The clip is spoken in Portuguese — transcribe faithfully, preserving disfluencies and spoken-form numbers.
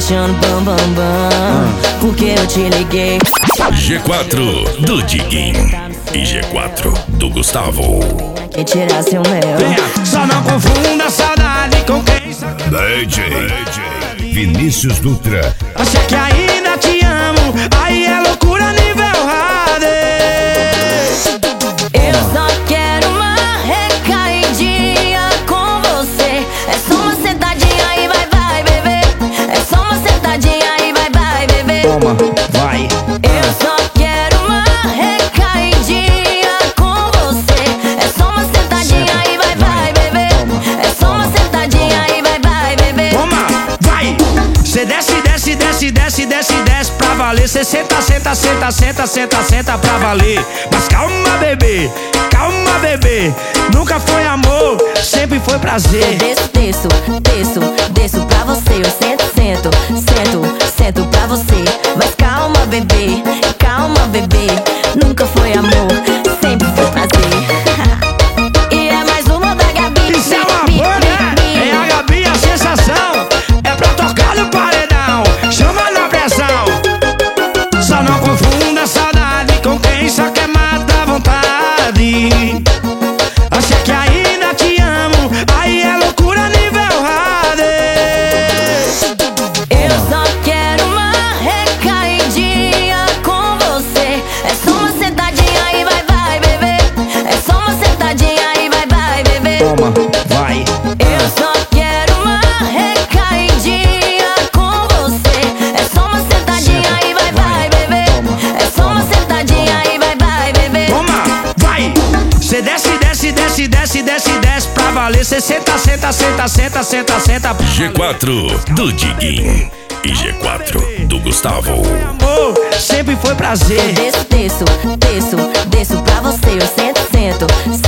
achando bam bam bam, porque eu te liguei. G quatro do Diguinho e G quatro do Gustavo. Que tirasse o meu. Venha, só não confunda a saudade com quem sabe. D J Vinícius Dutra. Acha que ainda te amo, aí é loucura nível hard. Eu só quero uma recaidinha com você. É só uma sentadinha e vai, vai, bebê. É só uma sentadinha e vai, vai, bebê. Toma, vai. Eu só quero uma recaidinha com você. É só uma sentadinha e vai, vai, bebê. É só uma sentadinha e vai, vai, bebê. Toma, vai. Cê desce, desce, desce, desce, desce, desce pra valer. Cê senta, senta, senta, senta, senta, senta pra valer. Mas calma, bebê, calma, bebê. Nunca foi amor, sempre foi prazer. Desço, desço, desço, desço pra você. Eu sento, sento, sento, sento pra você. Mas calma, bebê, calma, bebê. Nunca foi amor, sempre foi prazer. E é mais uma da Gabi. Isso é uma boa, né? É a Gabi, a sensação. É pra tocar no paredão, chama na pressão. Só não confunda a saudade com quem só quer matar a vontade. Acha que ainda te amo, aí é loucura nível hard. Eu só quero uma recaidinha com você. É só uma sentadinha e vai, vai, bebê. É só uma sentadinha e vai, vai, bebê. Toma, vai. Eu só quero uma recaidinha com você. É só uma sentadinha e vai, vai, bebê. É só uma sentadinha e vai, vai, bebê. Toma, vai. Cê desce, desce, desce, desce, desce, desce pra valer. Cê senta, senta, senta, senta, senta, senta pra G quatro do Diguinho e G quatro do Gustavo. amor, sempre foi prazer. Desço, desço, desço, desço pra você. Eu sento, sento,